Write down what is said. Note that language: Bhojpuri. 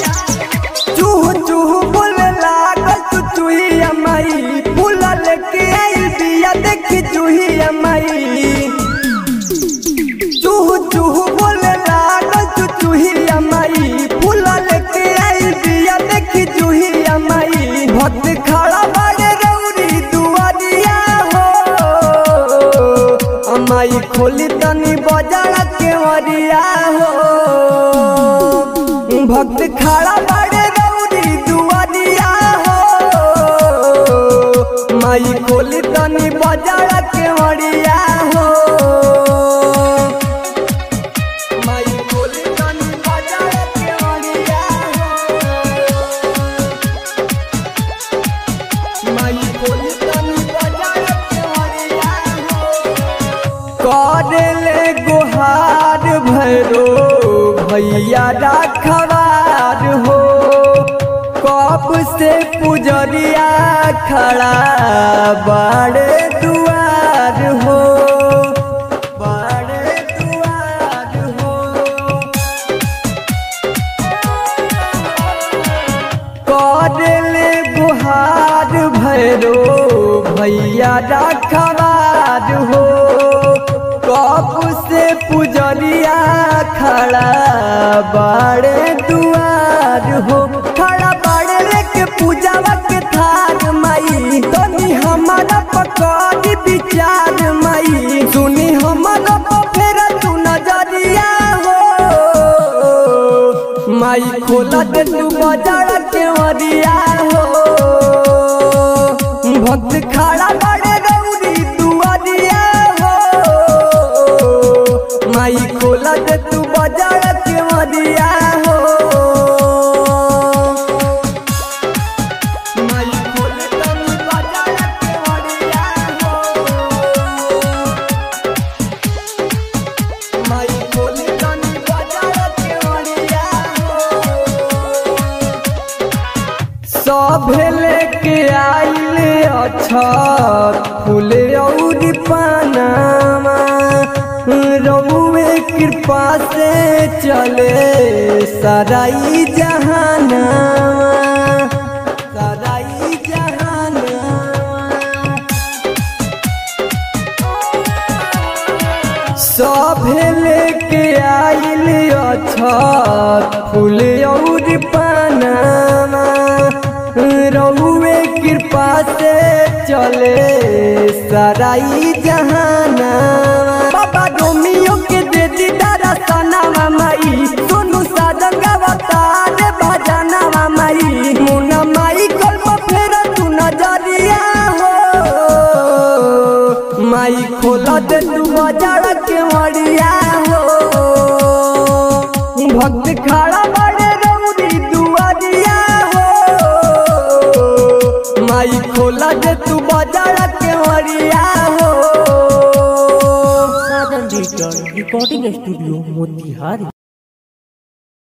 चूह चूह बोले लागल तू चूहिया माई, फूल लेके आई दिया देखी चूहिया माई। चूह चूह बोले लागल तू चूहिया माई, फूल लेके आई दिया देखी चूहिया माई। भक्त खड़ा बड़े रौरी दुआरिया हो, माई खोली तनी बाजार के वरिया हो। भक्त खड़ा बड़े रौरी दुआरिया हो, माई खोली तनी बाजार के वरिया हो। माई खोली तनी बाजार के वरिया हो, माई खोली तनी बाजार के वरिया हो। करेले गुहार भैरो भैया रखवार हो, कब से पुजरिया खड़ा बड़े दुआर हो, बड़े दुआर हो। करेले गुहार भैरो भैया रखवार हो, कब से पुजरिया खड़ा बड़े दुआर हो। खड़ा बड़े लेके पूजावा के थार माई, तनी हमारा पकड़ी विचार माई। सुनी हमारा फेर तू नजरिया हो, माई खोला दे तू बाजार के वरिया हो। भक्त खड़ा बड़े रौरी दुआरिया हो, माई खोला दे तू बाजार के वरिया हो। माई खोले तनी बाजार के वरिया हो, माई खोले तनी बाजार के वरिया हो। सभे लेके आइले अक्षत फूल और पानामा, रउए कृपा से चले सराई जहानामा, सराई जहानामा। सभे लेके आइल अक्षत फूल और पानामा, रउए कृपा से चले सराई जहानामा। बाबा रोमियो के दे दी दरसनावा माई, सोनू साजन गावता रे भजनवा माई। मुन्ना माई कल्प फेर तू नजरिया हो, माई खोला दे तू बाजार के वरिया हो। भक्त खड़ा बड़े रौरी दुआरिया हो, माई खोला दे तू बाजार के वरिया हो। Sajan digital recording studio Motihari.